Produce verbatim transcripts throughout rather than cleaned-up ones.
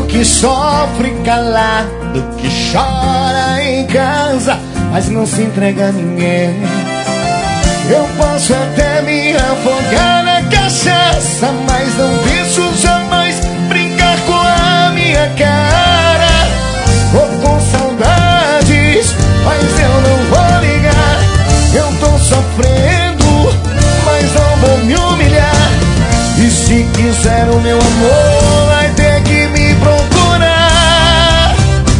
que sofre calado, que chora em casa, mas não se entrega a ninguém. Eu posso até me afogar na cachaça, mas não penso jamais brincar com a minha cara. Tô com saudades, mas eu não vou ligar. Eu tô sofrendo, mas não vou me humilhar. E se quiser o meu amor, vai ter que me procurar.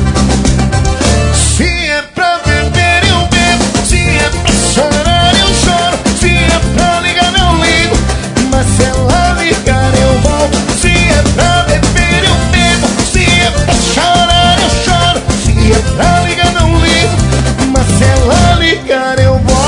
Se é pra beber eu bebo, se é pra chorar eu choro, se é pra ligar não ligo, mas se ela ligar eu volto. Se é pra beber eu bebo, se é pra chorar eu choro, se é pra ligar não ligo, mas se ela ligar eu volto.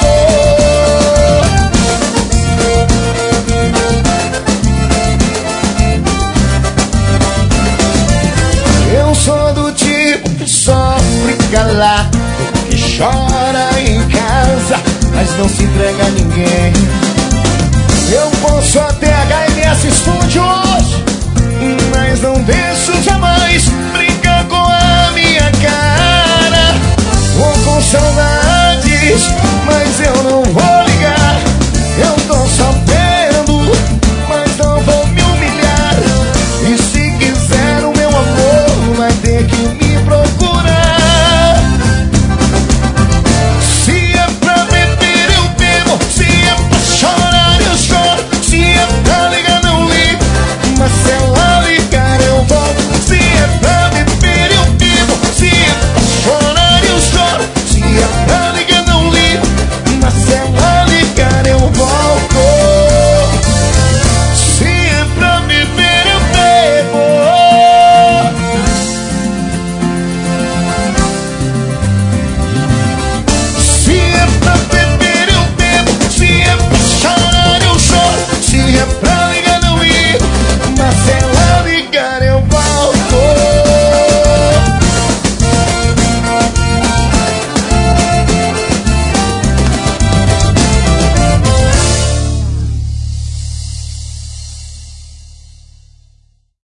Eu sou do tipo que sofre calado, que chora em casa, mas não se entrega a ninguém. Eu posso até H M S Studios, mas não deixo jamais